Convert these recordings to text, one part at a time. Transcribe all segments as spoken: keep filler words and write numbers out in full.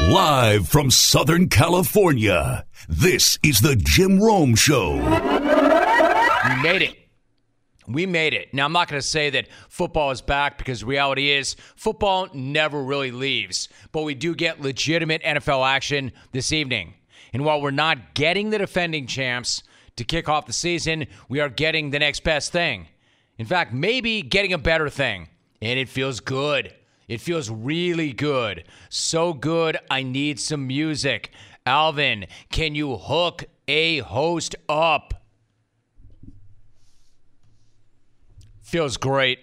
Live from Southern California, this is the Jim Rome Show. We made it. We made it. Now, I'm not going to say that football is back because the reality is football never really leaves. But we do get legitimate N F L action this evening. And while we're not getting the defending champs to kick off the season, we are getting the next best thing. In fact, maybe getting a better thing. And it feels good. It feels really good. So good, I need some music. Alvin, can you hook a host up? Feels great.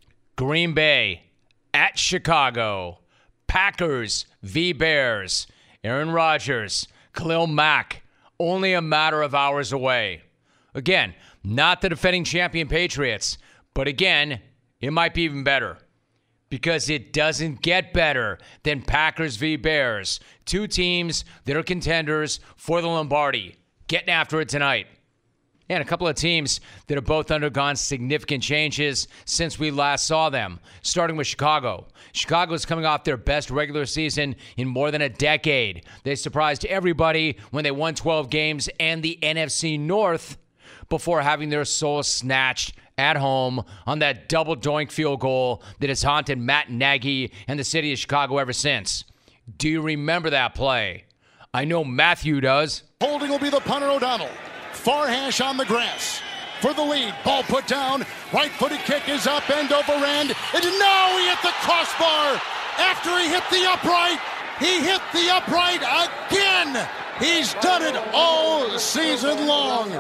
Green Bay at Chicago. Packers v. Bears. Aaron Rodgers, Khalil Mack, only a matter of hours away. Again, not the defending champion Patriots, but again, it might be even better. Because it doesn't get better than Packers v. Bears. Two teams that are contenders for the Lombardi. Getting after it tonight. And a couple of teams that have both undergone significant changes since we last saw them. Starting with Chicago. Chicago is coming off their best regular season in more than a decade. They surprised everybody when they won twelve games and the N F C North before having their soul snatched at home on that double doink field goal that has haunted Matt Nagy and the city of Chicago ever since. Do you remember that play? I know Matthew does. Holding will be the punter O'Donnell. Far hash on the grass for the lead. Ball put down. Right-footed kick is up, end over end. And now he hit the crossbar. After he hit the upright, he hit the upright again. He's done it all season long.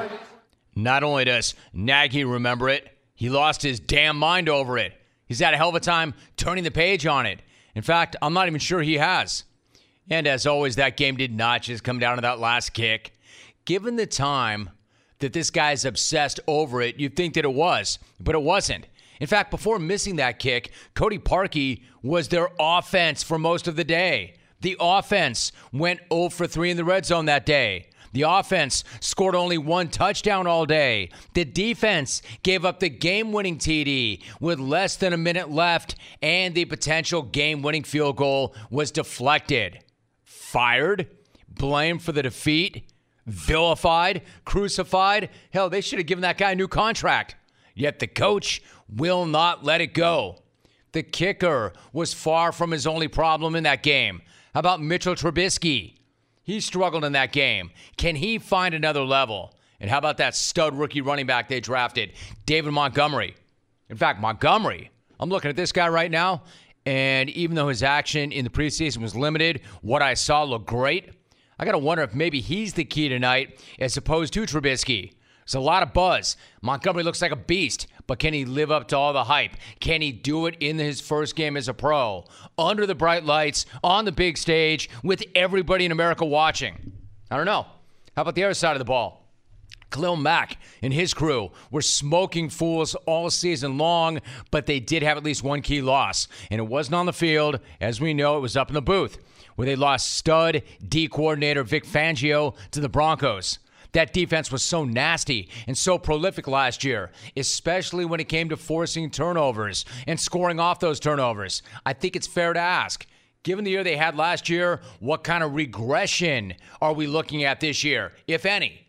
Not only does Nagy remember it, he lost his damn mind over it. He's had a hell of a time turning the page on it. In fact, I'm not even sure he has. And as always, that game did not just come down to that last kick. Given the time that this guy's obsessed over it, you'd think that it was, but it wasn't. In fact, before missing that kick, Cody Parkey was their offense for most of the day. The offense went zero for three in the red zone that day. The offense scored only one touchdown all day. The defense gave up the game-winning T D with less than a minute left, and the potential game-winning field goal was deflected. Fired? Blamed for the defeat? Vilified? Crucified? Hell, they should have given that guy a new contract. Yet the coach will not let it go. The kicker was far from his only problem in that game. How about Mitchell Trubisky? He struggled in that game. Can he find another level? And how about that stud rookie running back they drafted, David Montgomery? In fact, Montgomery, I'm looking at this guy right now, and even though his action in the preseason was limited, what I saw looked great. I got to wonder if maybe he's the key tonight as opposed to Trubisky. There's a lot of buzz. Montgomery looks like a beast, but can he live up to all the hype? Can he do it in his first game as a pro? Under the bright lights, on the big stage, with everybody in America watching? I don't know. How about the other side of the ball? Khalil Mack and his crew were smoking fools all season long, but they did have at least one key loss. And it wasn't on the field. As we know, it was up in the booth, where they lost stud D coordinator Vic Fangio to the Broncos. That defense was so nasty and so prolific last year, especially when it came to forcing turnovers and scoring off those turnovers. I think it's fair to ask, given the year they had last year, what kind of regression are we looking at this year, if any?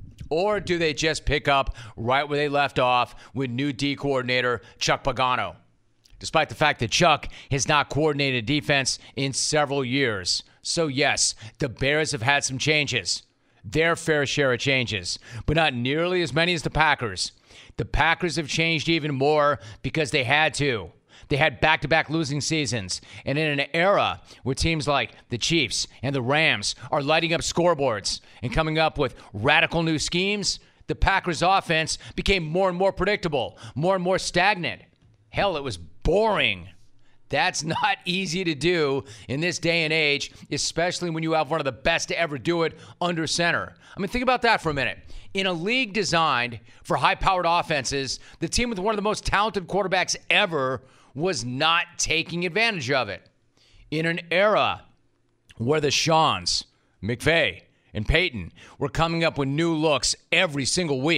Or do they just pick up right where they left off with new D coordinator Chuck Pagano? Despite the fact that Chuck has not coordinated defense in several years. So yes, the Bears have had some changes. Their fair share of changes, but not nearly as many as the Packers. The Packers have changed even more because they had to. They had back-to-back losing seasons, and in an era where teams like the Chiefs and the Rams are lighting up scoreboards and coming up with radical new schemes, the Packers' offense became more and more predictable, more and more stagnant. Hell, it was boring. That's not easy to do in this day and age, especially when you have one of the best to ever do it under center. I mean, think about that for a minute. In a league designed for high-powered offenses, the team with one of the most talented quarterbacks ever was not taking advantage of it. In an era where the Shawns, McVay, and Peyton were coming up with new looks every single week,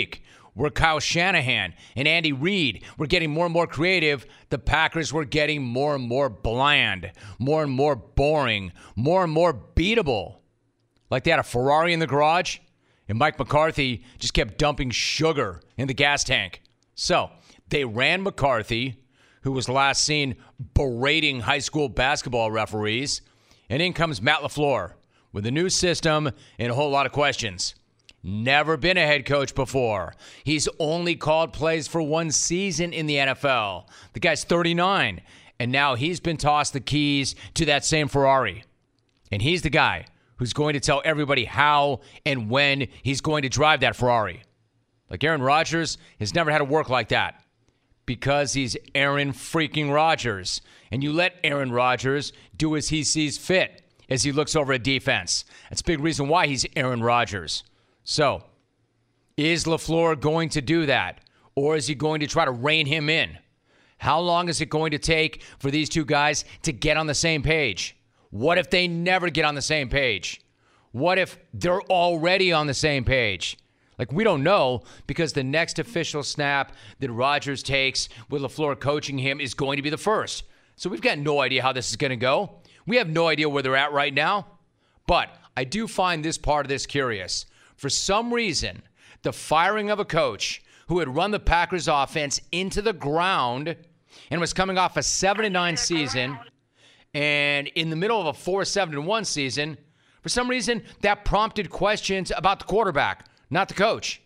where Kyle Shanahan and Andy Reid were getting more and more creative, the Packers were getting more and more bland, more and more boring, more and more beatable. Like they had a Ferrari in the garage, and Mike McCarthy just kept dumping sugar in the gas tank. So they ran McCarthy, who was last seen berating high school basketball referees, and in comes Matt LaFleur with a new system and a whole lot of questions. Never been a head coach before. He's only called plays for one season in the N F L. The guy's thirty-nine, and now he's been tossed the keys to that same Ferrari. And he's the guy who's going to tell everybody how and when he's going to drive that Ferrari. Like Aaron Rodgers has never had to work like that because he's Aaron freaking Rodgers. And you let Aaron Rodgers do as he sees fit as he looks over a defense. That's a big reason why he's Aaron Rodgers. So, is LaFleur going to do that? Or is he going to try to rein him in? How long is it going to take for these two guys to get on the same page? What if they never get on the same page? What if they're already on the same page? Like, we don't know because the next official snap that Rodgers takes with LaFleur coaching him is going to be the first. So we've got no idea how this is going to go. We have no idea where they're at right now. But I do find this part of this curious. For some reason, the firing of a coach who had run the Packers offense into the ground and was coming off a seven and nine season and in the middle of a four seven and one season, for some reason, that prompted questions about the quarterback, not the coach.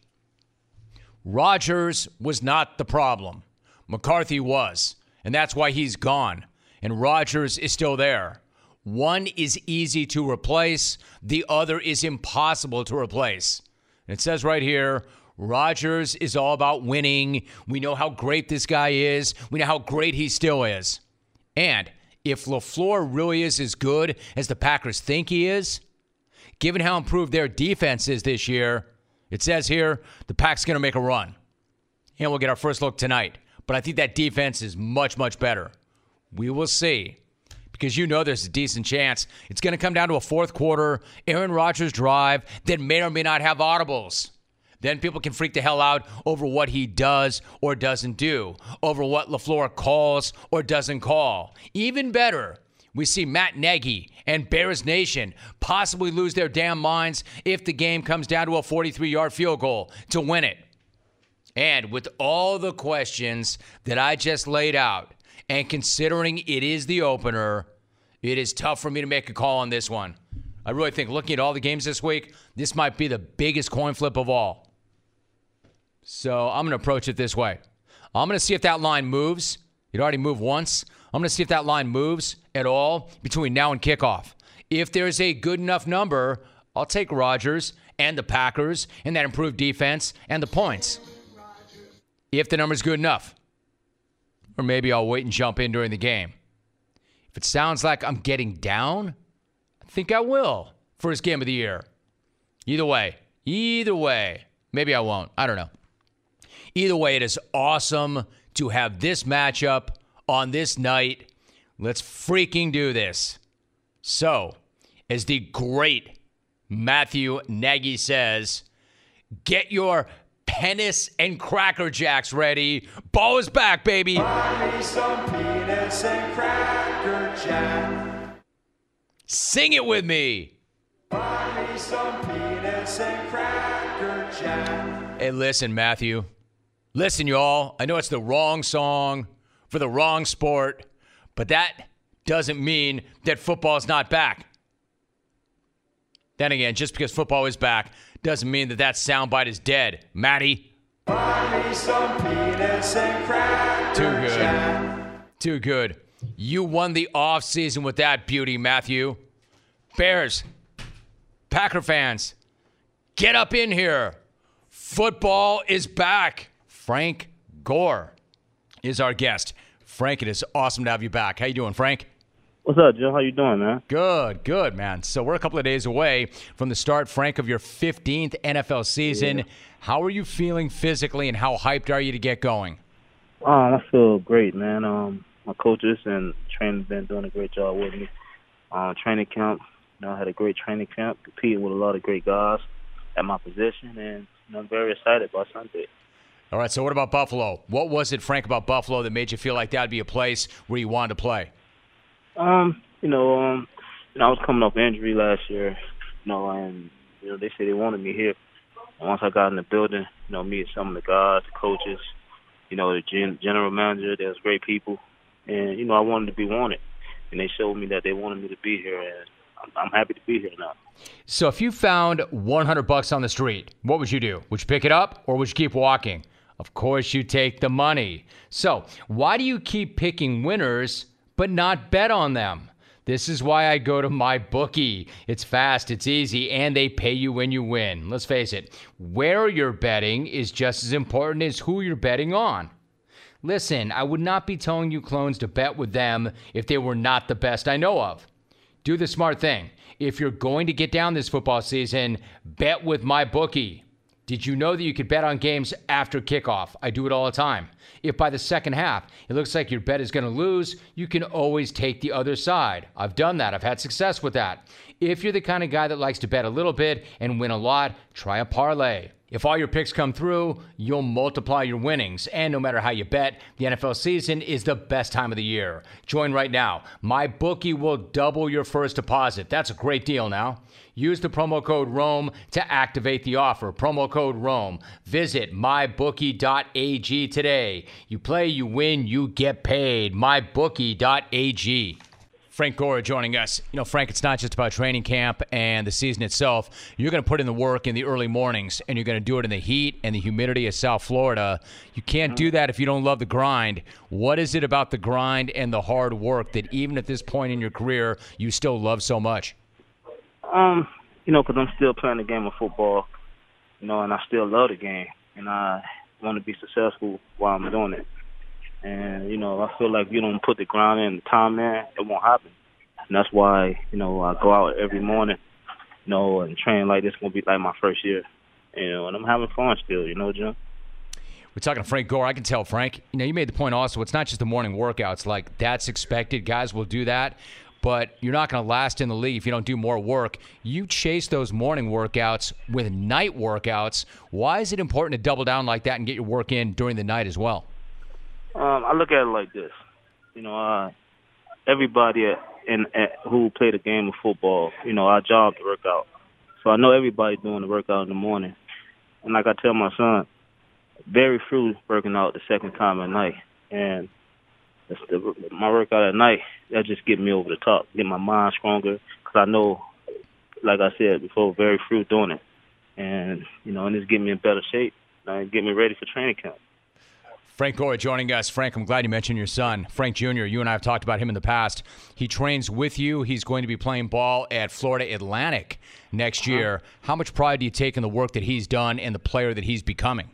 Rodgers was not the problem. McCarthy was, and that's why he's gone. And Rodgers is still there. One is easy to replace. The other is impossible to replace. And it says right here, Rodgers is all about winning. We know how great this guy is. We know how great he still is. And if LaFleur really is as good as the Packers think he is, given how improved their defense is this year, it says here the Pack's going to make a run. And we'll get our first look tonight. But I think that defense is much, much better. We will see. Because you know there's a decent chance it's going to come down to a fourth quarter Aaron Rodgers drive that may or may not have audibles. Then people can freak the hell out over what he does or doesn't do, over what LaFleur calls or doesn't call. Even better, we see Matt Nagy and Bears Nation possibly lose their damn minds if the game comes down to a forty-three-yard field goal to win it. And with all the questions that I just laid out, and considering it is the opener, it is tough for me to make a call on this one. I really think looking at all the games this week, this might be the biggest coin flip of all. So I'm going to approach it this way. I'm going to see if that line moves. It already moved once. I'm going to see if that line moves at all between now and kickoff. If there's a good enough number, I'll take Rodgers and the Packers and that improved defense and the points. If the number's good enough. Or maybe I'll wait and jump in during the game. If it sounds like I'm getting down, I think I will for his game of the year. Either way, either way, maybe I won't. I don't know. Either way, it is awesome to have this matchup on this night. Let's freaking do this. So, as the great Matthew Nagy says, get your penis and Cracker Jacks ready. Ball is back, baby. Buy me some penis and Cracker Jack. Sing it with me. Buy me some penis and Cracker Jack. Hey, listen, Matthew. Listen, y'all. I know it's the wrong song for the wrong sport, but that doesn't mean that football's not back. Then again, just because football is back doesn't mean that that soundbite is dead. Matty. Buy me some penis and Cracker Too good. Jack. Too good. You won the offseason with that beauty, Matthew. Bears, Packer fans, get up in here. Football is back. Frank Gore is our guest. Frank, it is awesome to have you back. How you doing, Frank? What's up, Joe? How you doing, man? Good, good, man. So we're a couple of days away from the start, Frank, of your fifteenth N F L season. Yeah. How are you feeling physically, and how hyped are you to get going? Um, I feel great, man. Um, my coaches and trainers been doing a great job with me. Uh, training camp, you know, I had a great training camp, competing with a lot of great guys at my position, and you know, I'm very excited about Sunday. All right, so what about Buffalo? What was it, Frank, about Buffalo that made you feel like that would be a place where you wanted to play? Um, you know, um, you know, I was coming off injury last year, you know, and you know they said they wanted me here. And once I got in the building, you know, meet some of the guys, the coaches, you know, the gen- general manager, there's great people, and you know, I wanted to be wanted, and they showed me that they wanted me to be here, and I'm, I'm happy to be here now. So if you found one hundred bucks on the street, what would you do? Would you pick it up or would you keep walking? Of course you take the money. So why do you keep picking winners but not bet on them? This is why I go to MyBookie. It's fast, it's easy, and they pay you when you win. Let's face it, where you're betting is just as important as who you're betting on. Listen, I would not be telling you clones to bet with them if they were not the best I know of. Do the smart thing. If you're going to get down this football season, bet with MyBookie. Did you know that you could bet on games after kickoff? I do it all the time. If by the second half it looks like your bet is going to lose, you can always take the other side. I've done that. I've had success with that. If you're the kind of guy that likes to bet a little bit and win a lot, try a parlay. If all your picks come through, you'll multiply your winnings. And no matter how you bet, the N F L season is the best time of the year. Join right now. MyBookie will double your first deposit. That's a great deal now. Use the promo code ROME to activate the offer. Promo code ROME. Visit my bookie dot a g today. You play, you win, you get paid. my bookie dot a g. Frank Gore joining us. You know, Frank, it's not just about training camp and the season itself. You're going to put in the work in the early mornings, and you're going to do it in the heat and the humidity of South Florida. You can't do that if you don't love the grind. What is it about the grind and the hard work that even at this point in your career, you still love so much? Um, you know, because I'm still playing the game of football, you know, and I still love the game, and I want to be successful while I'm doing it. And, you know, I feel like if you don't put the ground in, the time in, it won't happen. And that's why, you know, I go out every morning, you know, and train like this is going to be like my first year. You know, and I'm having fun still, you know, Jim. We're talking to Frank Gore. I can tell, Frank, you know, you made the point also, it's not just the morning workouts. Like, that's expected. Guys will do that. But you're not going to last in the league if you don't do more work. You chase those morning workouts with night workouts. Why is it important to double down like that and get your work in during the night as well? Um, I look at it like this. You know, uh, everybody at, in, at, who play the game of football, you know, our job to work out. So I know everybody doing the workout in the morning. And like I tell my son, very few working out the second time at night. And it's the, my workout at night, that just get me over the top, get my mind stronger. Because I know, like I said before, very few doing it. And, you know, and it's get me in better shape and get me ready for training camp. Frank Gore joining us. Frank, I'm glad you mentioned your son, Frank Junior You and I have talked about him in the past. He trains with you. He's going to be playing ball at Florida Atlantic next year. How much pride do you take in the work that he's done and the player that he's becoming?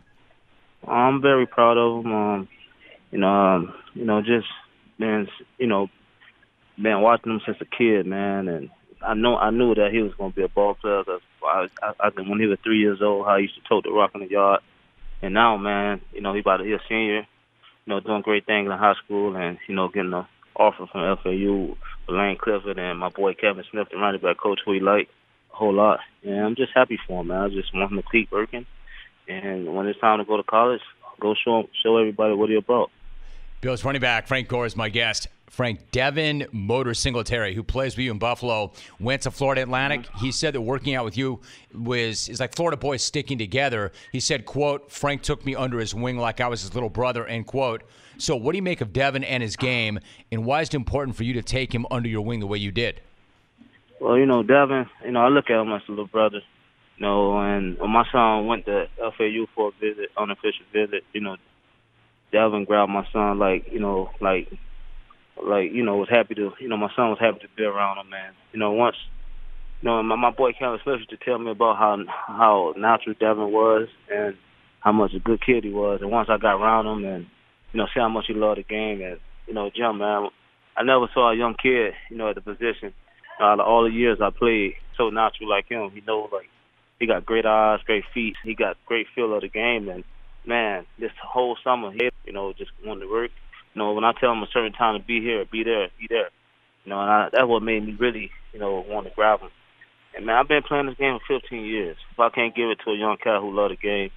I'm very proud of him. Um, you know, um, you know, just man, you know, man, watching him since a kid, man, and I know I knew that he was going to be a ball player. Cause I, I, I, when he was three years old, how he used to tote the rock in the yard. And now, man, you know, he about to be a senior, you know, doing great things in high school and, you know, getting an offer from F A U with Lane Clifford and my boy Kevin Smith, the running back coach, who he liked a whole lot. And I'm just happy for him, man. I just want him to keep working. And when it's time to go to college, go show show everybody what he's about. Bills running back Frank Gore is my guest. Frank, Devin Motor Singletary, who plays with you in Buffalo, went to Florida Atlantic. Mm-hmm. He said that working out with you was is like Florida boys sticking together. He said, quote, Frank took me under his wing like I was his little brother, end quote. So what do you make of Devin and his game, and why is it important for you to take him under your wing the way you did? Well, you know, Devin, you know, I look at him as a little brother. You know, and when my son went to F A U for a visit, unofficial visit, you know, Devin grabbed my son like, you know, like, like, you know, was happy to, you know, my son was happy to be around him, man. You know, once, you know, my, my boy Kevin Smith used to tell me about how how natural Devin was and how much a good kid he was. And once I got around him and, you know, see how much he loved the game and, you know, Jim, man, I never saw a young kid, you know, at the position. Uh, all the years I played, so natural like him. He knows, like, he got great eyes, great feet. He got great feel of the game. And, man, this whole summer, he, you know, just wanted to work. You know, when I tell him a certain time to be here, be there, be there. You know, and I, that's what made me really, you know, want to grab him. And, man, I've been playing this game for fifteen years. If I can't give it to a young cat who loves the game,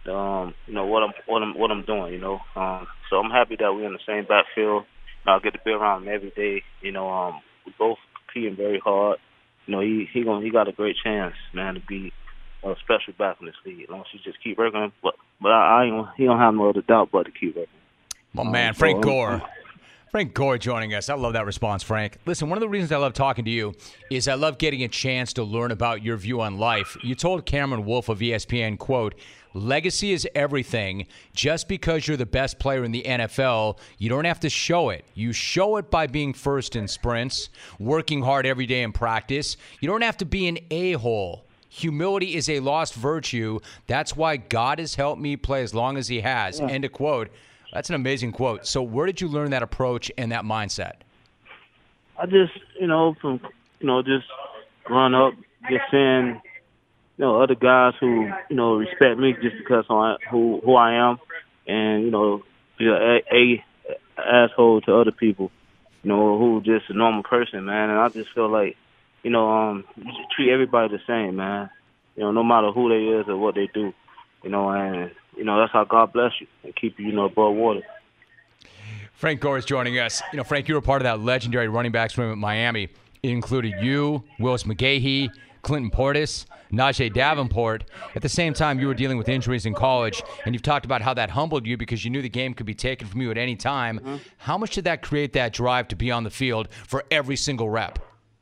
um, you know what I'm what I'm what I'm doing. You know, um, so I'm happy that we're in the same backfield. I get to be around him every day. You know, um, we both competing very hard. You know, he he gonna he got a great chance, man, to be a special back in this league. As long as he just keep working, but but I, I ain't, he don't have no other doubt but to keep working. My um, man, Frank so, Gore. Frank Gore joining us. I love that response, Frank. Listen, one of the reasons I love talking to you is I love getting a chance to learn about your view on life. You told Cameron Wolfe of E S P N, quote, legacy is everything. Just because you're the best player in the N F L, you don't have to show it. You show it by being first in sprints, working hard every day in practice. You don't have to be an a-hole. Humility is a lost virtue. That's why God has helped me play as long as he has. Yeah. End of quote. That's an amazing quote. So where did you learn that approach and that mindset? I just, you know, from, you know, just growing up, just seeing, you know, other guys who, you know, respect me just because of who who I am, and, you know, be a, a asshole to other people, you know, who just a normal person, man. And I just feel like, you know, um, you should treat everybody the same, man. You know, no matter who they is or what they do, you know, and, you know, that's how God bless you and keep you, you know, above water. Frank Gore is joining us. You know, Frank, you were part of that legendary running backs room at Miami. It included you, Willis McGahee, Clinton Portis, Najee Davenport. At the same time, you were dealing with injuries in college, and you've talked about how that humbled you because you knew the game could be taken from you at any time. Mm-hmm. How much did that create that drive to be on the field for every single rep?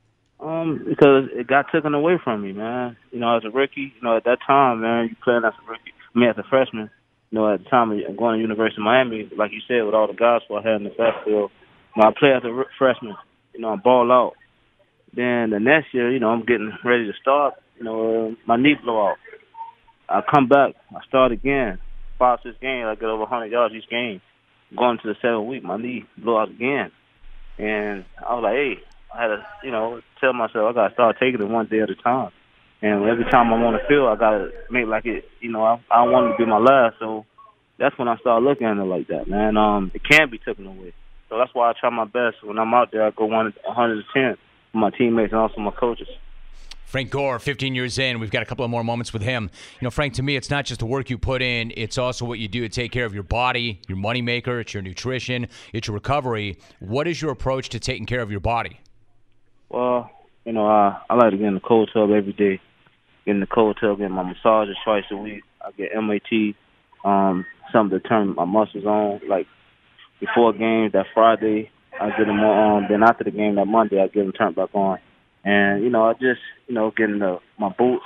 Um, because it got taken away from me, man. You know, as a rookie, you know, at that time, man, you playing as a rookie. I mean, as a freshman, you know, at the time of going to University of Miami, like you said, with all the guys who I had in the backfield, you know, I play as a freshman, you know, I ball out. Then the next year, you know, I'm getting ready to start, you know, uh, my knee blow out. I come back, I start again. Five, six games, I get over one hundred yards each game. Going to the seventh week, my knee blew out again. And I was like, hey, I had to, you know, tell myself I got to start taking it one day at a time. And every time I'm on the field, I got to make like it, you know, I, I want it to be my last. So that's when I started looking at it like that, man. Um, it can't be taken away. So that's why I try my best. When I'm out there, I go one hundred ten for my teammates and also my coaches. Frank Gore, fifteen years in, we've got a couple of more moments with him. You know, Frank, to me, it's not just the work you put in, it's also what you do to take care of your body, your moneymaker, it's your nutrition, it's your recovery. What is your approach to taking care of your body? Well, you know, I, I like to get in the cold tub every day. Get in the cold tub, get my massages twice a week. I get M A T, um, something to turn my muscles on. Like before games, that Friday, I get them on. Then after the game, that Monday, I get them turned back on. And, you know, I just, you know, get in the, my boots.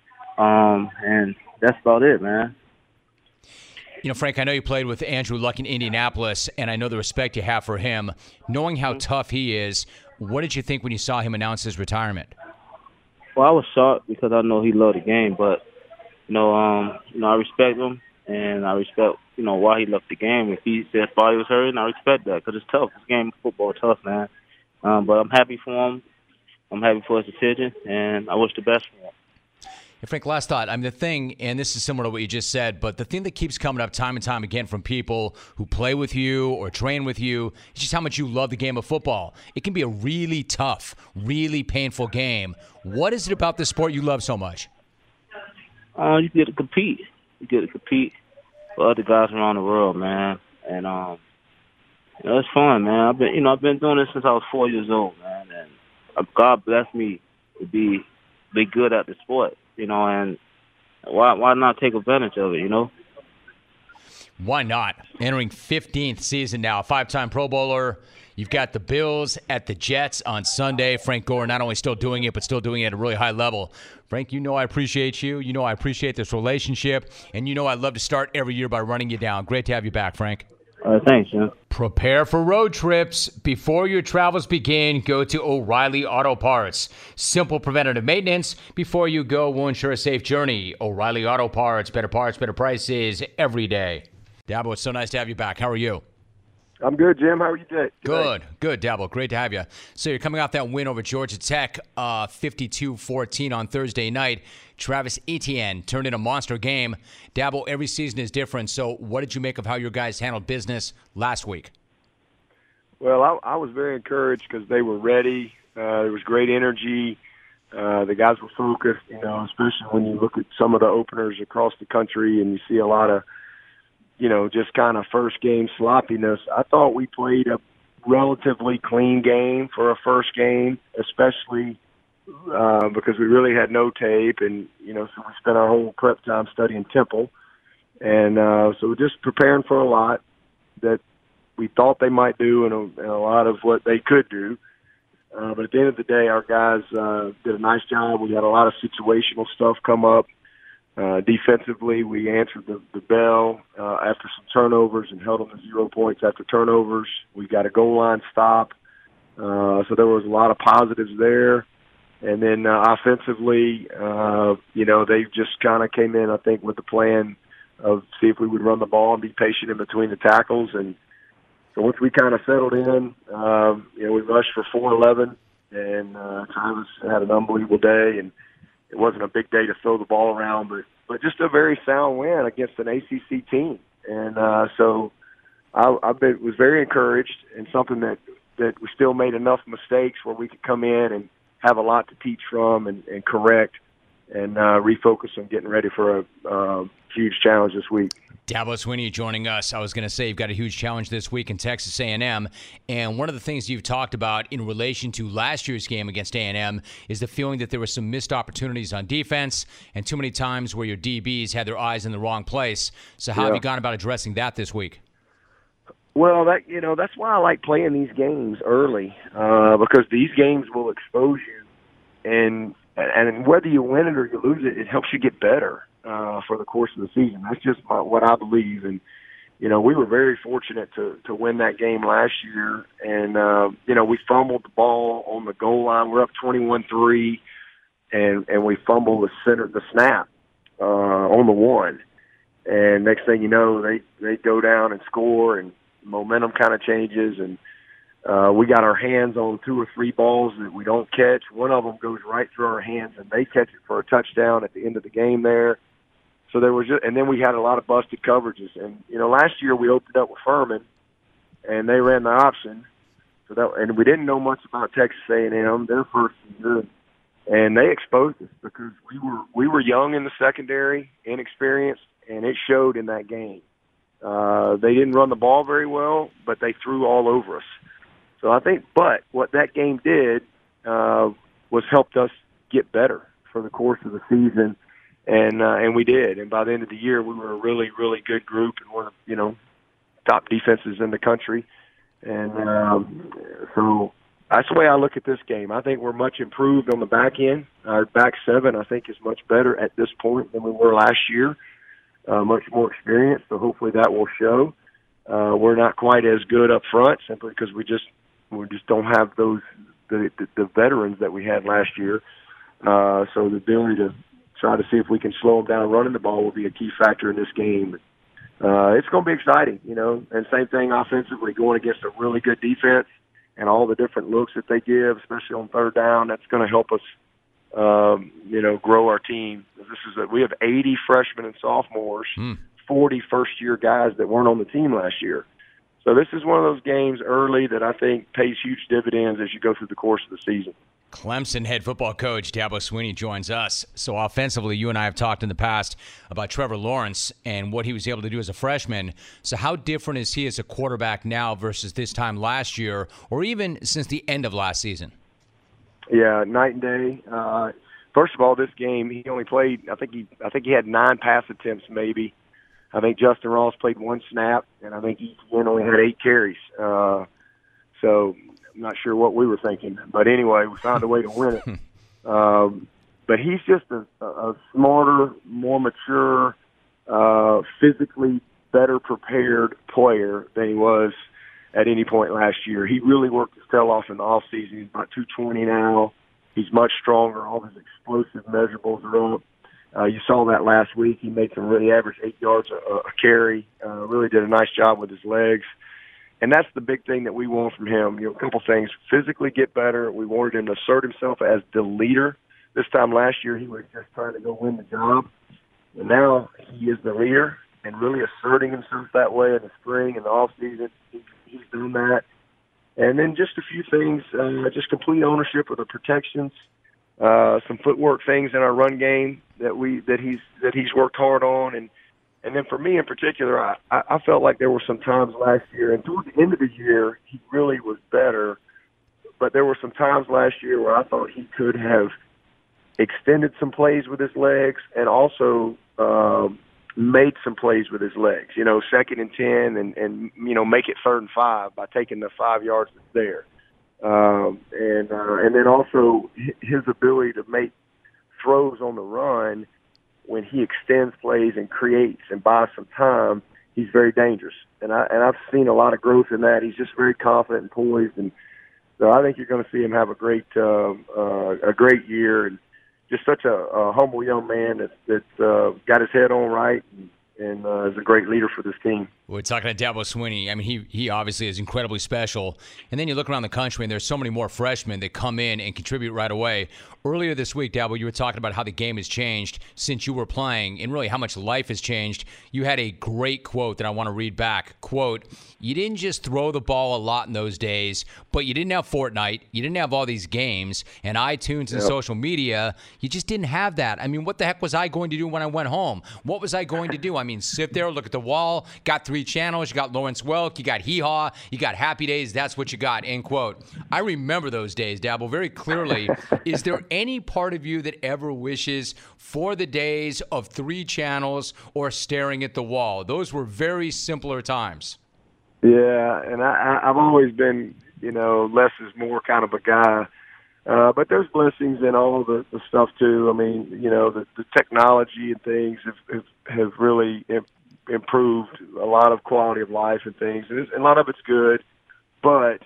Um, and that's about it, man. You know, Frank, I know you played with Andrew Luck in Indianapolis, and I know the respect you have for him. Knowing how mm-hmm. tough he is, what did you think when you saw him announce his retirement? Well, I was shocked because I know he loved the game, but, you know, um, you know, I respect him, and I respect, you know, why he left the game. If he said his body was hurting, I respect that because it's tough. This game of football is tough, man. Um, but I'm happy for him. I'm happy for his decision, and I wish the best for him. Hey, Frank, last thought. I mean, the thing, and this is similar to what you just said, but the thing that keeps coming up time and time again from people who play with you or train with you is just how much you love the game of football. It can be a really tough, really painful game. What is it about this sport you love so much? Uh, you get to compete. You get to compete for other guys around the world, man. And um, you know, it's fun, man. I've been, you know, I've been doing this since I was four years old, man. And God blessed me to be be good at the sport. You know, and why why not take advantage of it, you know? Why not? Entering fifteenth season now, five-time Pro Bowler. You've got the Bills at the Jets on Sunday. Frank Gore not only still doing it, but still doing it at a really high level. Frank, you know I appreciate you. You know I appreciate this relationship. And you know I love to start every year by running you down. Great to have you back, Frank. All right, thanks, man. Prepare for road trips. Before your travels begin, go to O'Reilly Auto Parts. Simple preventative maintenance. Before you go, we'll ensure a safe journey. O'Reilly Auto Parts. Better parts, better prices every day. Dabo, it's so nice to have you back. How are you? I'm good, Jim. How are you today? Good, good, Dabo. Great to have you. So you're coming off that win over Georgia Tech, uh, fifty-two fourteen on Thursday night. Travis Etienne turned in a monster game. Dabo, every season is different. So what did you make of how your guys handled business last week? Well, I, I was very encouraged because they were ready. Uh, there was great energy. Uh, the guys were focused, you know, especially when you look at some of the openers across the country and you see a lot of, you know, just kind of first game sloppiness. I thought we played a relatively clean game for a first game, especially uh, because we really had no tape. And, you know, so we spent our whole prep time studying Temple. And uh, so just preparing for a lot that we thought they might do and a, and a lot of what they could do. Uh, but at the end of the day, our guys uh, did a nice job. We had a lot of situational stuff come up. Uh, defensively, we answered the, the bell uh, after some turnovers and held them to zero points after turnovers. We got a goal line stop. Uh, so there was a lot of positives there. And then uh, offensively, uh, you know, they just kind of came in, I think, with the plan of see if we would run the ball and be patient in between the tackles. And so once we kind of settled in, um, you know, we rushed for four eleven, and uh, Travis had an unbelievable day, and it wasn't a big day to throw the ball around, but, but just a very sound win against an A C C team. And uh, so I, I been, was very encouraged, and something that, that we still made enough mistakes where we could come in and have a lot to teach from and, and correct and uh, refocus on getting ready for a uh, huge challenge this week. Dabo Swinney joining us. I was going to say you've got a huge challenge this week in Texas A and M, and one of the things you've talked about in relation to last year's game against A and M is the feeling that there were some missed opportunities on defense and too many times where your D Bs had their eyes in the wrong place. So how yeah. have you gone about addressing that this week? Well, that you know that's why I like playing these games early uh, because these games will expose you, and and whether you win it or you lose it, it helps you get better uh, for the course of the season. That's just my, what I believe. And, you know, we were very fortunate to, to win that game last year. And, uh, you know, we fumbled the ball on the goal line. We're up twenty-one three, and, and we fumbled the center, the snap uh, on the one. And next thing you know, they, they go down and score, and momentum kind of changes. And uh, we got our hands on two or three balls that we don't catch. One of them goes right through our hands, and they catch it for a touchdown at the end of the game there. So there was, just, and then we had a lot of busted coverages. And you know, last year we opened up with Furman, and they ran the option. So that, and we didn't know much about Texas A and M their first year, and they exposed us because we were we were young in the secondary, inexperienced, and it showed in that game. Uh, they didn't run the ball very well, but they threw all over us. So I think, but what that game did uh, was helped us get better for the course of the season. And uh, and we did. And by the end of the year, we were a really, really good group and one of, you know, top defenses in the country. And um, so that's the way I look at this game. I think we're much improved on the back end. Our back seven, I think, is much better at this point than we were last year. Uh, much more experienced, so hopefully that will show. Uh, we're not quite as good up front simply because we just we just don't have those the, the, the veterans that we had last year. Uh, so the ability to try to see if we can slow them down running the ball will be a key factor in this game. Uh, it's going to be exciting, you know, and same thing offensively, going against a really good defense and all the different looks that they give, especially on third down. That's going to help us, um, you know, grow our team. This is a, we have eighty freshmen and sophomores, mm. forty first-year guys that weren't on the team last year. So this is one of those games early that I think pays huge dividends as you go through the course of the season. Clemson head football coach Dabo Swinney joins us. So offensively, you and I have talked in the past about Trevor Lawrence and what he was able to do as a freshman. So how different is he as a quarterback now versus this time last year, or even since the end of last season? Yeah, night and day. Uh, first of all, this game he only played. I think he. I think he had nine pass attempts, maybe. I think Justin Ross played one snap, and I think Etienne only had eight carries. Uh, so. I'm not sure what we were thinking, but anyway, we found a way to win it. Um, but he's just a, a smarter, more mature, uh, physically better prepared player than he was at any point last year. He really worked his tail off in the off season. He's about two twenty now. He's much stronger. All his explosive measurables are up. Uh, you saw that last week. He made some really average eight yards a, a carry. Uh, really did a nice job with his legs. And that's the big thing that we want from him. You know, a couple things. Physically get better. We wanted him to assert himself as the leader. This time last year, he was just trying to go win the job. And now he is the leader and really asserting himself that way in the spring and the offseason. He, he's doing that. And then just a few things, uh, just complete ownership of the protections. uh, some footwork things in our run game that we that he's that he's worked hard on, and and then for me in particular, I, I felt like there were some times last year, and toward the end of the year, he really was better. But there were some times last year where I thought he could have extended some plays with his legs, and also um, made some plays with his legs. You know, second and ten, and and you know, make it third and five by taking the five yards that's there. Um, and uh, and then also his ability to make throws on the run when he extends plays and creates and buys some time, he's very dangerous. And I and I've seen a lot of growth in that. He's just very confident and poised, and so I think you're going to see him have a great uh, uh, a great year, and just such a, a humble young man that that uh, got his head on right and, and uh, is a great leader for this team. We're talking to Dabo Swinney. I mean, he he obviously is incredibly special. And then you look around the country, and there's so many more freshmen that come in and contribute right away. Earlier this week, Dabo, you were talking about how the game has changed since you were playing, and really how much life has changed. You had a great quote that I want to read back. Quote, "You didn't just throw the ball a lot in those days, but you didn't have Fortnite. You didn't have all these games and iTunes and yep. social media. You just didn't have that. I mean, what the heck was I going to do when I went home? What was I going to do? I mean, sit there, look at the wall, got three channels, you got Lawrence Welk, you got Hee Haw, you got Happy Days, that's what you got," end quote. I remember those days, Dabo, very clearly. Is there any part of you that ever wishes for the days of three channels or staring at the wall? Those were very simpler times. Yeah, and I, I've always been, you know, less is more kind of a guy. Uh, but there's blessings in all the, the stuff, too. I mean, you know, the, the technology and things have, have, have really im- improved a lot of quality of life and things. And, it's, and a lot of it's good. But,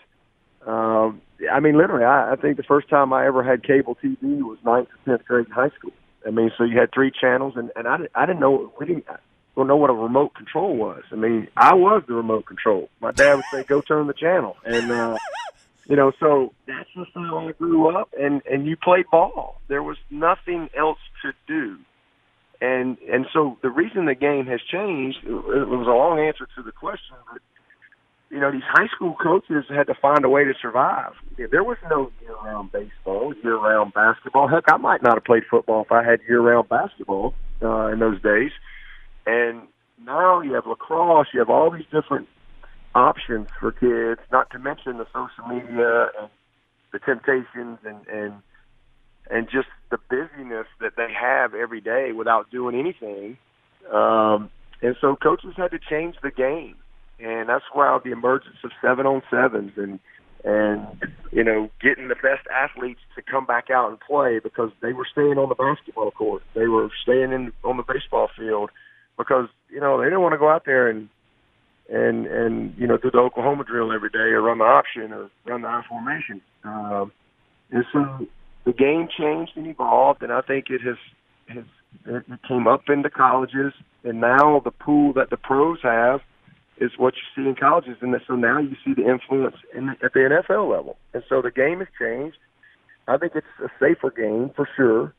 um, I mean, literally, I, I think the first time I ever had cable T V was ninth or tenth grade in high school. I mean, so you had three channels, and, and I, I didn't know, we didn't I don't know what a remote control was. I mean, I was the remote control. My dad would say, "Go turn the channel." And, uh, you know, so that's just how I grew up, and, and you played ball. There was nothing else to do. And and so the reason the game has changed, it was a long answer to the question, but, you know, these high school coaches had to find a way to survive. There was no year-round baseball, year-round basketball. Heck, I might not have played football if I had year-round basketball uh, in those days. And now you have lacrosse, you have all these different options for kids, not to mention the social media and the temptations and, and and just the busyness that they have every day without doing anything. Um, and so coaches had to change the game. And that's why the emergence of seven-on-sevens and, and, you know, getting the best athletes to come back out and play, because they were staying on the basketball court. They were staying in on the baseball field because, you know, they didn't want to go out there and, and, and you know, do the Oklahoma drill every day or run the option or run the I formation. Um, and so the game changed and evolved, and I think it has, has it came up into colleges, and now the pool that the pros have is what you see in colleges, and so now you see the influence in, at the N F L level. And so the game has changed. I think it's a safer game for sure,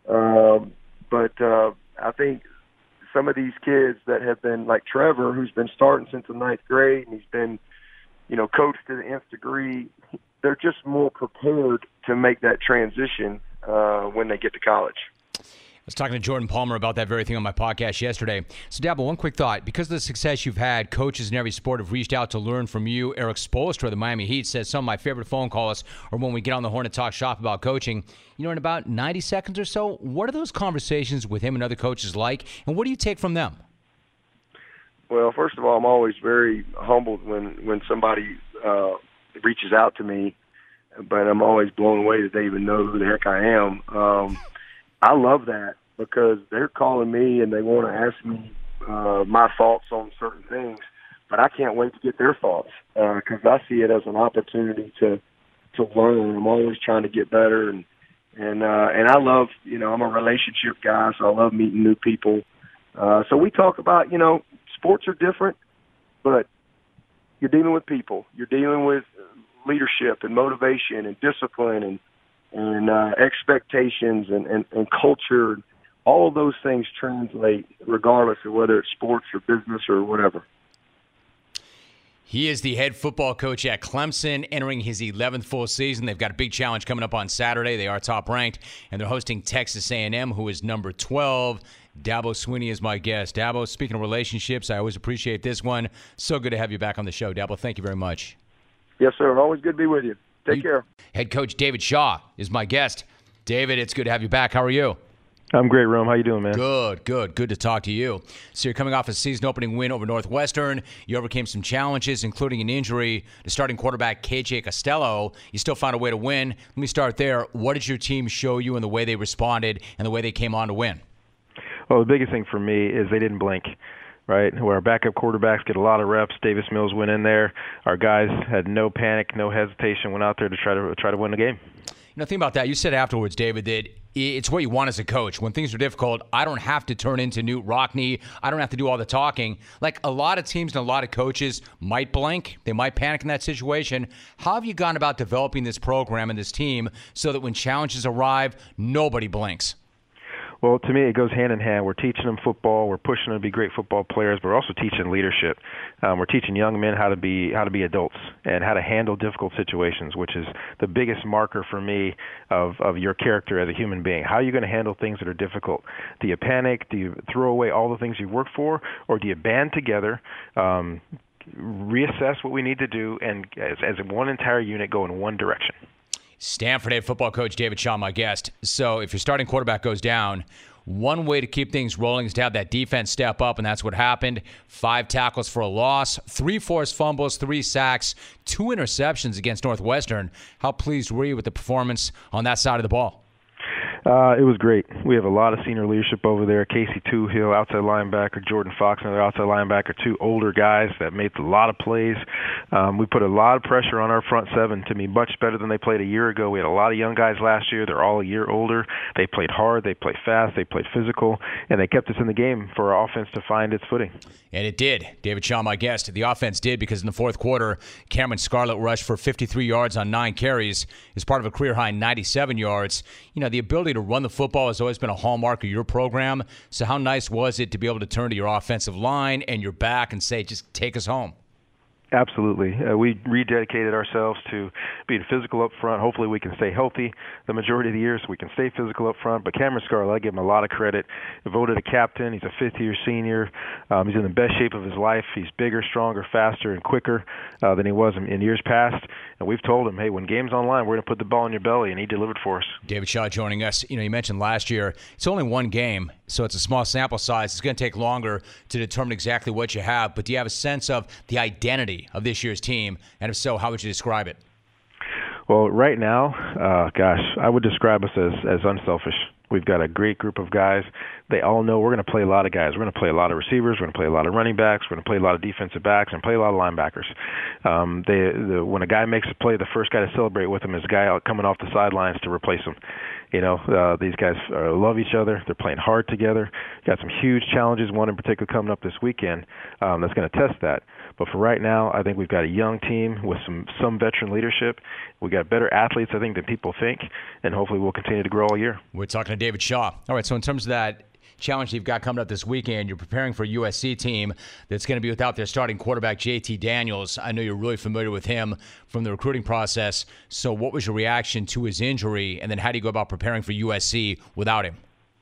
um, but uh, I think some of these kids that have been, like Trevor, who's been starting since the ninth grade, and he's been, you know, coached to the nth degree, they're just more prepared to make that transition uh, when they get to college. I was talking to Jordan Palmer about that very thing on my podcast yesterday. So, Dabo, one quick thought. Because of the success you've had, coaches in every sport have reached out to learn from you. Eric Spoelstra of the Miami Heat says some of my favorite phone calls are when we get on the horn and talk shop about coaching. You know, in about ninety seconds or so, what are those conversations with him and other coaches like, and what do you take from them? Well, first of all, I'm always very humbled when, when somebody uh, reaches out to me, but I'm always blown away that they even know who the heck I am. Um, I love that because they're calling me and they want to ask me uh, my thoughts on certain things, but I can't wait to get their thoughts because uh, I see it as an opportunity to to learn. I'm always trying to get better, and and uh, and I love, you know, I'm a relationship guy, so I love meeting new people. Uh, so we talk about, you know, sports are different, but you're dealing with people. You're dealing with leadership and motivation and discipline and and uh, expectations and, and, and culture. All of those things translate regardless of whether it's sports or business or whatever. He is the head football coach at Clemson, entering his eleventh full season. They've got a big challenge coming up on Saturday. They are top ranked, and they're hosting Texas A and M, who is number twelve. Dabo Swinney is my guest. Dabo, speaking of relationships, I always appreciate this one. So good to have you back on the show. Dabo, thank you very much. Yes, sir. Always good to be with you. Take you, care. Head coach David Shaw is my guest. David, it's good to have you back. How are you? I'm great, Rome. How you doing, man? Good, good. Good to talk to you. So you're coming off a season-opening win over Northwestern. You overcame some challenges, including an injury to starting quarterback K J Costello. You still found a way to win. Let me start there. What did your team show you in the way they responded and the way they came on to win? Well, the biggest thing for me is they didn't blink, right? Where our backup quarterbacks get a lot of reps. Davis Mills went in there. Our guys had no panic, no hesitation, went out there to try to try to win the game. You know, think about that. You said afterwards, David, that it's what you want as a coach. When things are difficult, I don't have to turn into Newt Rockne. I don't have to do all the talking. Like a lot of teams and a lot of coaches might blink. They might panic in that situation. How have you gone about developing this program and this team so that when challenges arrive, nobody blinks? Well, to me, it goes hand in hand. We're teaching them football. We're pushing them to be great football players, but we're also teaching leadership. Um, we're teaching young men how to be how to be adults and how to handle difficult situations, which is the biggest marker for me of, of your character as a human being. How are you going to handle things that are difficult? Do you panic? Do you throw away all the things you've worked for? Or do you band together, um, reassess what we need to do, and as, as one entire unit go in one direction? Stanford head football coach David Shaw, my guest. So if your starting quarterback goes down, one way to keep things rolling is to have that defense step up, and that's what happened. Five tackles for a loss, three forced fumbles, three sacks, two interceptions against Northwestern. How pleased were you with the performance on that side of the ball? Uh, it was great. We have a lot of senior leadership over there. Casey Toohill, outside linebacker, Jordan Fox, another outside linebacker, two older guys that made a lot of plays. Um, we put a lot of pressure on our front seven to be much better than they played a year ago. We had a lot of young guys last year. They're all a year older. They played hard. They played fast. They played physical. And they kept us in the game for our offense to find its footing. And it did. David Shaw, my guest. The offense did because in the fourth quarter, Cameron Scarlett rushed for fifty-three yards on nine carries as part of a career-high ninety-seven yards. You know, the ability to run the football has always been a hallmark of your program. So how nice was it to be able to turn to your offensive line and your back and say, just take us home? Absolutely. Uh, we rededicated ourselves to being physical up front. Hopefully we can stay healthy the majority of the year so we can stay physical up front. But Cameron Scarlett, I give him a lot of credit. Voted a captain. He's a fifth-year senior. Um, he's in the best shape of his life. He's bigger, stronger, faster, and quicker uh, than he was in, in years past. And we've told him, hey, when game's online, we're going to put the ball in your belly, and he delivered for us. David Shaw joining us. You know, you mentioned last year, it's only one game, so it's a small sample size. It's going to take longer to determine exactly what you have. But do you have a sense of the identity of this year's team? And if so, how would you describe it? Well, right now, uh, gosh, I would describe us as, as unselfish. We've got a great group of guys. They all know we're going to play a lot of guys. We're going to play a lot of receivers. We're going to play a lot of running backs. We're going to play a lot of defensive backs and play a lot of linebackers. Um, they, the, when a guy makes a play, the first guy to celebrate with him is a guy out coming off the sidelines to replace him. You know, uh, these guys uh, love each other. They're playing hard together. Got some huge challenges, one in particular coming up this weekend um, that's going to test that. But for right now, I think we've got a young team with some, some veteran leadership. We've got better athletes, I think, than people think, and hopefully we'll continue to grow all year. We're talking to David Shaw. All right, so in terms of that challenge you've got coming up this weekend, you're preparing for a U S C team that's going to be without their starting quarterback, J T Daniels. I know you're really familiar with him from the recruiting process. So what was your reaction to his injury, and then how do you go about preparing for U S C without him?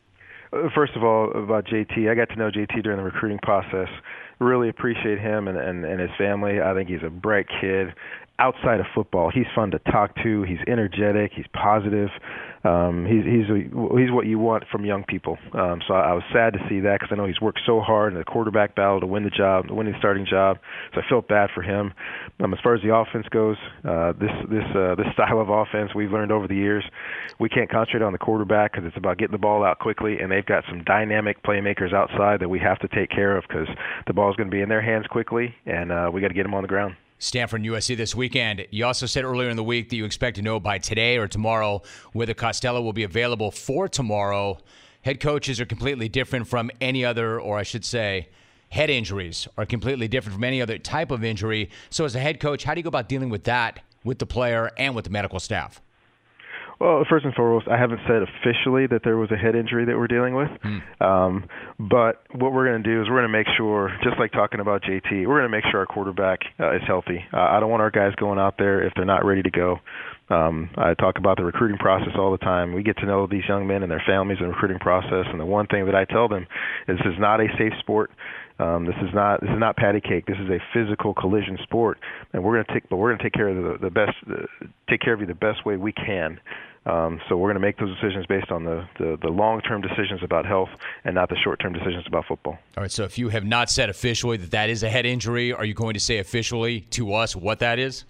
First of all, about J T, I got to know J T during the recruiting process. Really appreciate him and, and, and his family. I think he's a bright kid. Outside of football, he's fun to talk to. He's energetic. He's positive. Um, he's he's a, he's what you want from young people. Um, so I was sad to see that because I know he's worked so hard in the quarterback battle to win the job, to win the starting job. So I felt bad for him. Um, as far as the offense goes, uh, this this uh, this style of offense we've learned over the years, we can't concentrate on the quarterback because it's about getting the ball out quickly, and they've got some dynamic playmakers outside that we have to take care of because the ball is going to be in their hands quickly, and uh, we got to get them on the ground. Stanford and U S C this weekend. You also said earlier in the week that you expect to know by today or tomorrow whether Costello will be available for tomorrow. Head coaches are completely different from any other, or I should say, head injuries are completely different from any other type of injury. So as a head coach, how do you go about dealing with that with the player and with the medical staff? Well, first and foremost, I haven't said officially that there was a head injury that we're dealing with. Mm. Um, but what we're going to do is we're going to make sure, just like talking about J T, we're going to make sure our quarterback uh, is healthy. Uh, I don't want our guys going out there if they're not ready to go. Um, I talk about the recruiting process all the time. We get to know these young men and their families in the recruiting process, and the one thing that I tell them is this is not a safe sport. Um, this is not this is not patty cake. This is a physical collision sport, and we're going to take but we're going to take care of the, the best uh, take care of you the best way we can. Um, so we're going to make those decisions based on the, the, the long-term decisions about health and not the short-term decisions about football. All right, so if you have not said officially that that is a head injury, are you going to say officially to us what that is?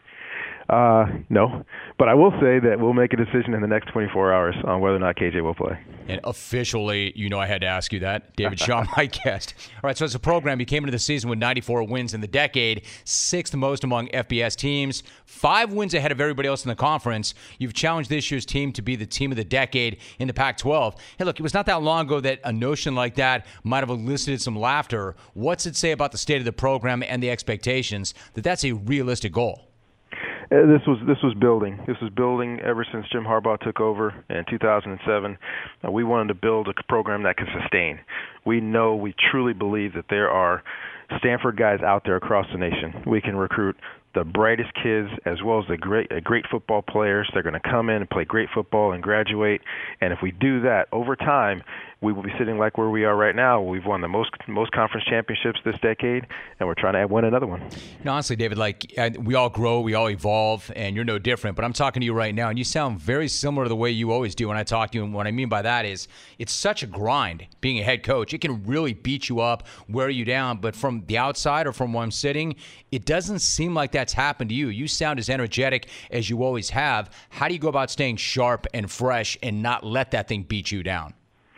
Uh, no, but I will say that we'll make a decision in the next twenty-four hours on whether or not K J will play. And officially, you know I had to ask you that. David Shaw, my guest. All right, so as a program, you came into the season with ninety-four wins in the decade, sixth most among F B S teams, five wins ahead of everybody else in the conference. You've challenged this year's team to be the team of the decade in the Pac twelve. Hey, look, it was not that long ago that a notion like that might have elicited some laughter. What's it say about the state of the program and the expectations that that's a realistic goal? Uh, This was this was building. This was building ever since Jim Harbaugh took over in two thousand seven. Uh, we wanted to build a program that could sustain. We know, we truly believe that there are Stanford guys out there across the nation. We can recruit the brightest kids as well as the great uh, great football players. They're going to come in and play great football and graduate. And if we do that over time, we will be sitting like where we are right now. We've won the most most conference championships this decade, and we're trying to win another one. No, honestly, David, like we all grow, we all evolve, and you're no different. But I'm talking to you right now, and you sound very similar to the way you always do when I talk to you. And what I mean by that is it's such a grind being a head coach. It can really beat you up, wear you down. But from the outside or from where I'm sitting, it doesn't seem like that's happened to you. You sound as energetic as you always have. How do you go about staying sharp and fresh and not let that thing beat you down?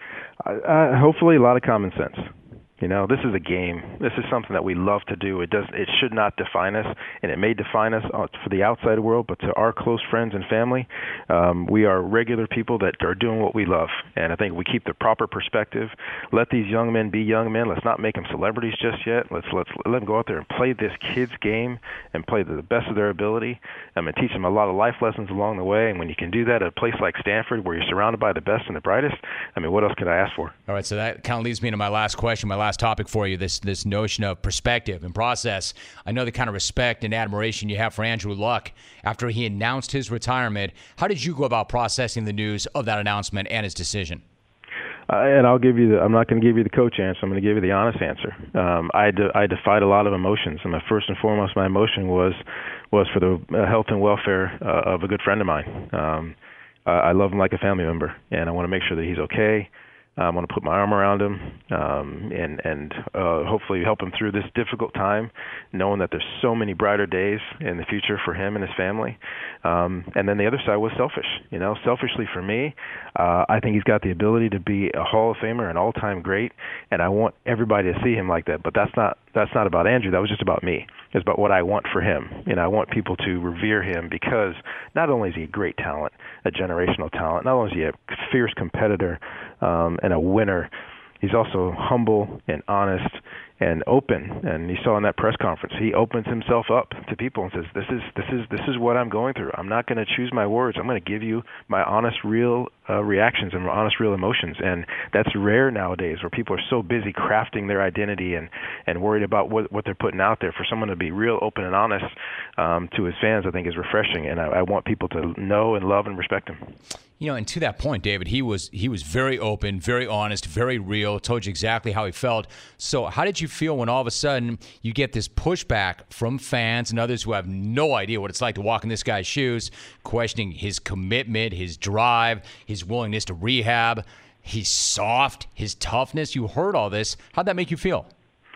Uh, hopefully a lot of common sense. You know, this is a game. This is something that we love to do. It does. It should not define us, and it may define us for the outside world, but to our close friends and family, um, we are regular people that are doing what we love. And I think we keep the proper perspective. Let these young men be young men. Let's not make them celebrities just yet. Let's let's let them go out there and play this kid's game and play to the best of their ability. Um, and teach them a lot of life lessons along the way. And when you can do that at a place like Stanford, where you're surrounded by the best and the brightest, I mean, what else could I ask for? All right, so that kind of leads me to my last question, my last topic for you, this this notion of perspective and process. I know the kind of respect and admiration you have for Andrew Luck after he announced his retirement. How did you go about processing the news of that announcement and his decision? Uh, and I'll give you the, I'm not going to give you the coach answer. I'm going to give you the honest answer. Um, I, de- I defied a lot of emotions. And my first and foremost, my emotion was was for the uh, health and welfare uh, of a good friend of mine. Um, uh, I love him like a family member, and I want to make sure that he's okay. I want to put my arm around him um, and, and uh, hopefully help him through this difficult time, knowing that there's so many brighter days in the future for him and his family. Um, and then the other side was selfish. You know, selfishly for me, uh, I think he's got the ability to be a Hall of Famer, an all-time great, and I want everybody to see him like that. But that's not that's not about Andrew. That was just about me. It's about what I want for him. And I want people to revere him because not only is he a great talent, a generational talent, not only is he a fierce competitor, um, and a winner, he's also humble and honest and open. And you saw in that press conference, he opens himself up to people and says, "This is this is this is what I'm going through. I'm not going to choose my words. I'm going to give you my honest, real uh, reactions and my honest, real emotions." And that's rare nowadays, where people are so busy crafting their identity and and worried about what what they're putting out there. For someone to be real, open, and honest um, to his fans, I think is refreshing. And I, I want people to know and love and respect him. You know, and to that point, David, he was he was very open, very honest, very real, told you exactly how he felt. So how did you feel when all of a sudden you get this pushback from fans and others who have no idea what it's like to walk in this guy's shoes, questioning his commitment, his drive, his willingness to rehab, he's soft, his toughness? You heard all this. How'd that make you feel?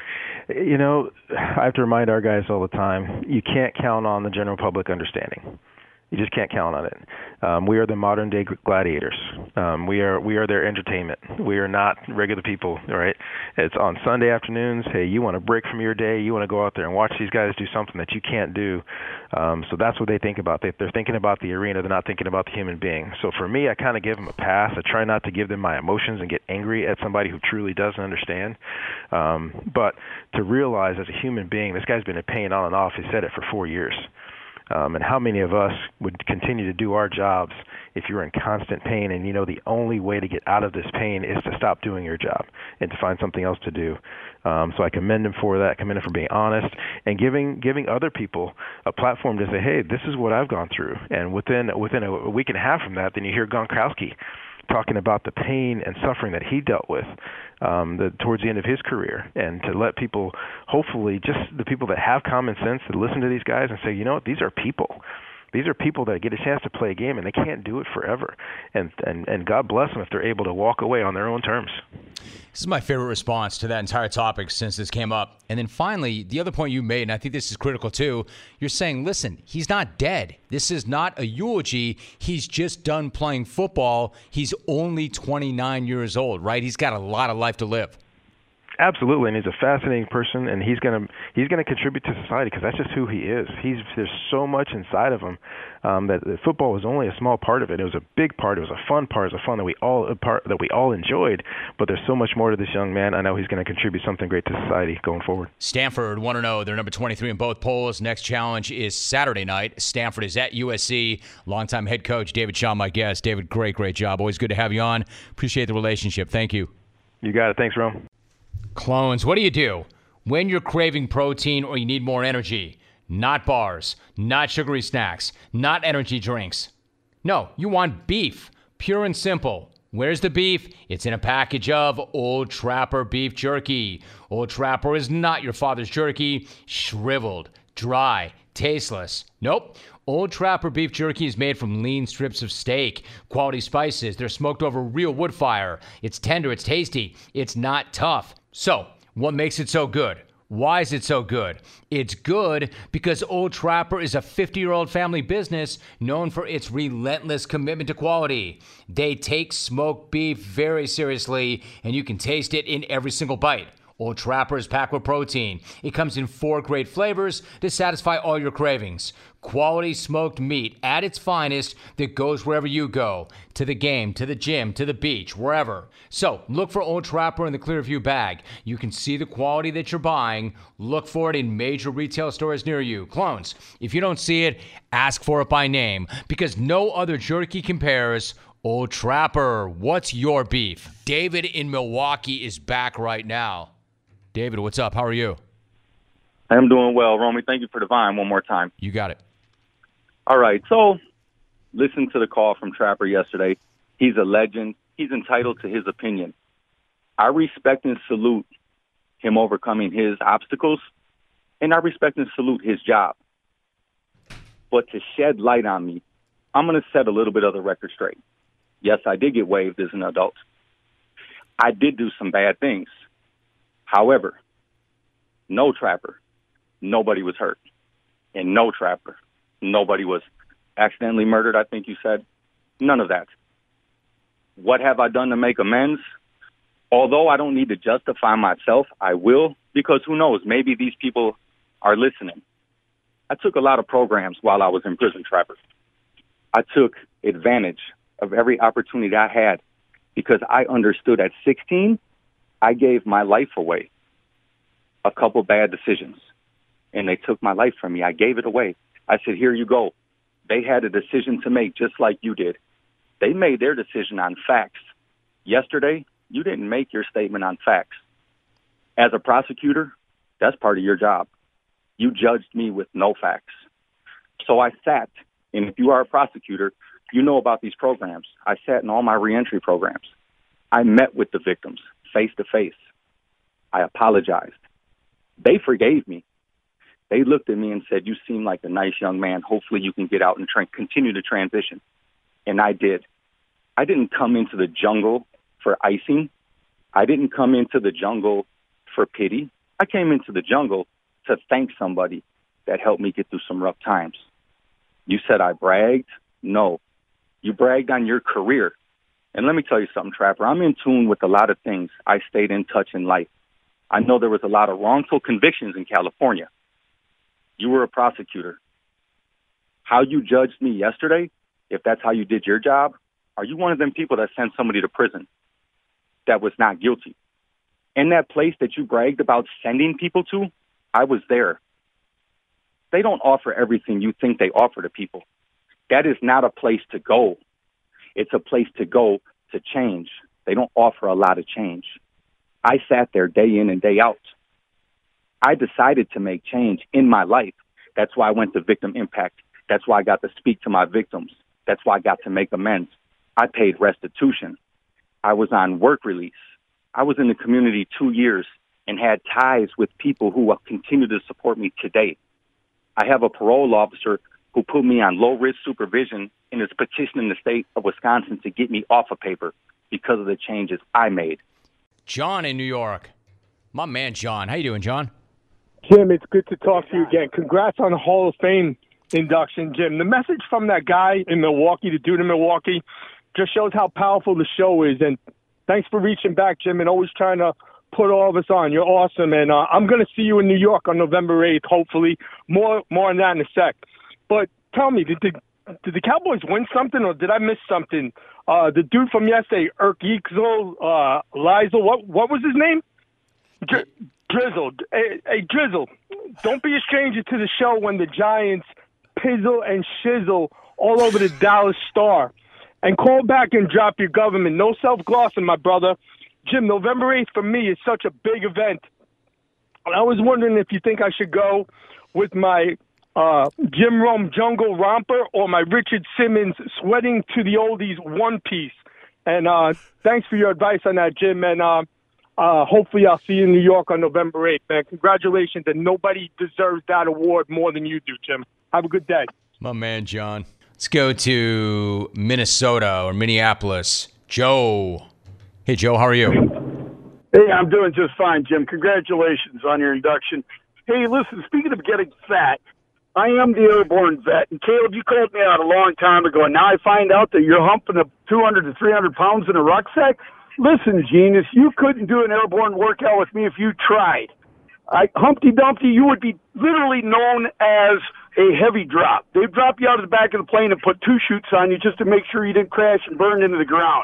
You know, I have to remind our guys all the time, you can't count on the general public understanding. You just can't count on it. Um, we are the modern day gladiators. Um, we are we are their entertainment. We are not regular people, all right? It's on Sunday afternoons. Hey, you want to break from your day? You want to go out there and watch these guys do something that you can't do. Um, so that's what they think about. They, they're thinking about the arena. They're not thinking about the human being. So for me, I kind of give them a pass. I try not to give them my emotions and get angry at somebody who truly doesn't understand. Um, but to realize as a human being, this guy's been in pain on and off. He said it for four years. Um, and how many of us would continue to do our jobs if you're in constant pain and you know the only way to get out of this pain is to stop doing your job and to find something else to do. Um, so I commend him for that, commend him for being honest and giving giving other people a platform to say, hey, this is what I've gone through. And within within a week and a half from that, then you hear Gronkowski talking about the pain and suffering that he dealt with um, the, towards the end of his career, and to let people, hopefully just the people that have common sense, to listen to these guys and say, you know what, these are people. These are people that get a chance to play a game, and they can't do it forever. And, and and God bless them if they're able to walk away on their own terms. This is my favorite response to that entire topic since this came up. And then finally, the other point you made, and I think this is critical too, you're saying, listen, he's not dead. This is not a eulogy. He's just done playing football. He's only twenty-nine years old, right? He's got a lot of life to live. Absolutely, and he's a fascinating person, and he's gonna he's gonna contribute to society because that's just who he is. He's there's so much inside of him um, that, that football was only a small part of it. It was a big part. It was a fun part. It was a fun that we all a part that we all enjoyed. But there's so much more to this young man. I know he's going to contribute something great to society going forward. Stanford one and oh. They're number twenty-three in both polls. Next challenge is Saturday night. Stanford is at U S C. Longtime head coach David Shaw, my guest. David, great, great job. Always good to have you on. Appreciate the relationship. Thank you. You got it. Thanks, Rome. Clones, what do you do when you're craving protein or you need more energy? Not bars, not sugary snacks, not energy drinks. No, you want beef, pure and simple. Where's the beef? It's in a package of Old Trapper beef jerky. Old Trapper is not your father's jerky, shriveled, dry, tasteless. Nope. Old Trapper beef jerky is made from lean strips of steak, quality spices. They're smoked over real wood fire. It's tender, it's tasty, it's not tough. So, what makes it so good? Why is it so good? It's good because Old Trapper is a fifty-year-old family business known for its relentless commitment to quality. They take smoked beef very seriously, and you can taste it in every single bite. Old Trapper is packed with protein. It comes in four great flavors to satisfy all your cravings. Quality smoked meat at its finest that goes wherever you go. To the game, to the gym, to the beach, wherever. So, look for Old Trapper in the Clearview bag. You can see the quality that you're buying. Look for it in major retail stores near you. Clones, if you don't see it, ask for it by name, because no other jerky compares. Old Trapper, what's your beef? David in Milwaukee is back right now. David, what's up? How are you? I'm doing well, Romy. Thank you for the vine one more time. You got it. All right. So, listen to the call from Trapper yesterday. He's a legend. He's entitled to his opinion. I respect and salute him overcoming his obstacles, and I respect and salute his job. But to shed light on me, I'm going to set a little bit of the record straight. Yes, I did get waived as an adult. I did do some bad things. However, no Trapper, nobody was hurt. And no Trapper, nobody was accidentally murdered, I think you said. None of that. What have I done to make amends? Although I don't need to justify myself, I will, because who knows, maybe these people are listening. I took a lot of programs while I was in prison, Trapper. I took advantage of every opportunity I had because I understood at sixteen, I gave my life away. A couple bad decisions, and they took my life from me. I gave it away. I said, here you go. They had a decision to make just like you did. They made their decision on facts. Yesterday, you didn't make your statement on facts. As a prosecutor, that's part of your job. You judged me with no facts. So I sat, and if you are a prosecutor, you know about these programs. I sat in all my reentry programs. I met with the victims face to face. I apologized. They forgave me. They looked at me and said, you seem like a nice young man. Hopefully you can get out and tra- continue to transition. And I did. I didn't come into the jungle for icing. I didn't come into the jungle for pity. I came into the jungle to thank somebody that helped me get through some rough times. You said I bragged? No. You bragged on your career. And let me tell you something, Trapper. I'm in tune with a lot of things. I stayed in touch in life. I know there was a lot of wrongful convictions in California. You were a prosecutor. How you judged me yesterday, if that's how you did your job, are you one of them people that sent somebody to prison that was not guilty? In that place that you bragged about sending people to, I was there. They don't offer everything you think they offer to people. That is not a place to go. It's a place to go to change. They don't offer a lot of change. I sat there day in and day out. I decided to make change in my life. That's why I went to Victim Impact. That's why I got to speak to my victims. That's why I got to make amends. I paid restitution. I was on work release. I was in the community two years and had ties with people who will continue to support me today. I have a parole officer who put me on low-risk supervision and is petitioning the state of Wisconsin to get me off of paper because of the changes I made. John in New York. My man, John. How you doing, John? Jim, it's good to talk to you again. Congrats on the Hall of Fame induction, Jim. The message from that guy in Milwaukee, the dude in Milwaukee, just shows how powerful the show is. And thanks for reaching back, Jim, and always trying to put all of us on. You're awesome. And uh, I'm going to see you in New York on November eighth, hopefully. More more on that in a sec. But tell me, did the, did the Cowboys win something or did I miss something? Uh, the dude from yesterday, Erkizel, uh, Lizel, what, what was his name? Dri- Drizzle. Hey, hey, Drizzle, don't be a stranger to the show when the Giants pizzle and shizzle all over the Dallas Star. And call back and drop your government. No self-glossing, my brother. Jim, November eighth for me is such a big event. And I was wondering if you think I should go with my uh, Jim Rome Jungle Romper or my Richard Simmons Sweating to the Oldies one piece. And uh, thanks for your advice on that, Jim. And uh, uh, hopefully I'll see you in New York on November eighth, man. Congratulations. And nobody deserves that award more than you do, Jim. Have a good day. My man, John. Let's go to Minnesota or Minneapolis. Joe. Hey, Joe, how are you? Hey, I'm doing just fine, Jim. Congratulations on your induction. Hey, listen, speaking of getting fat, I am the airborne vet. And, Caleb, you called me out a long time ago, and now I find out that you're humping up two hundred to three hundred pounds in a rucksack. Listen, genius, you couldn't do an airborne workout with me if you tried. I, Humpty Dumpty, you would be literally known as a heavy drop. They'd drop you out of the back of the plane and put two chutes on you just to make sure you didn't crash and burn into the ground.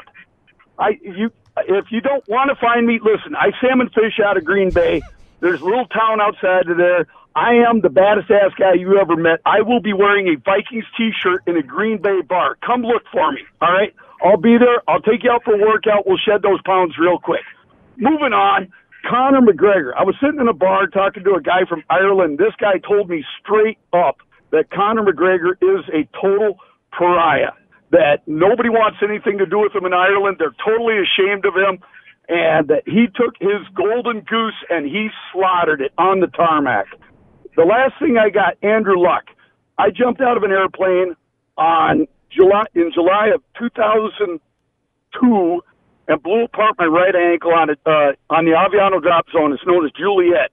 I, you, if you don't want to find me, listen, I salmon fish out of Green Bay. There's a little town outside of there. I am the baddest ass guy you ever met. I will be wearing a Vikings t-shirt in a Green Bay bar. Come look for me, all right? I'll be there. I'll take you out for a workout. We'll shed those pounds real quick. Moving on. Conor McGregor. I was sitting in a bar talking to a guy from Ireland. This guy told me straight up that Conor McGregor is a total pariah, that nobody wants anything to do with him in Ireland. They're totally ashamed of him, and that he took his golden goose and he slaughtered it on the tarmac. The last thing I got, Andrew Luck. I jumped out of an airplane on July in July of two thousand two and blew apart my right ankle on it, uh, on the Aviano drop zone. It's known as Juliet.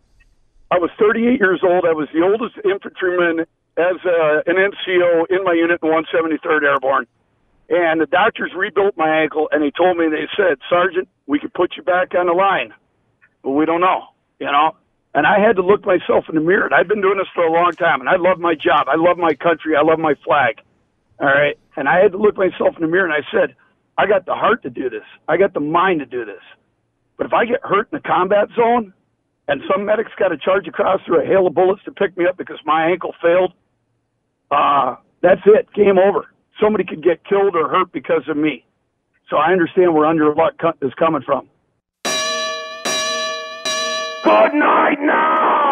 I was thirty-eight years old. I was the oldest infantryman as uh, an N C O in my unit in one seventy-third Airborne. And the doctors rebuilt my ankle, and they told me, they said, Sergeant, we could put you back on the line, but we don't know, you know? And I had to look myself in the mirror. And I've been doing this for a long time, and I love my job. I love my country. I love my flag, all right? And I had to look myself in the mirror, and I said, I got the heart to do this. I got the mind to do this. But if I get hurt in the combat zone and some medic's got to charge across through a hail of bullets to pick me up because my ankle failed, uh, that's it. Game over. Somebody could get killed or hurt because of me. So I understand where Under Luck is coming from. Good night now!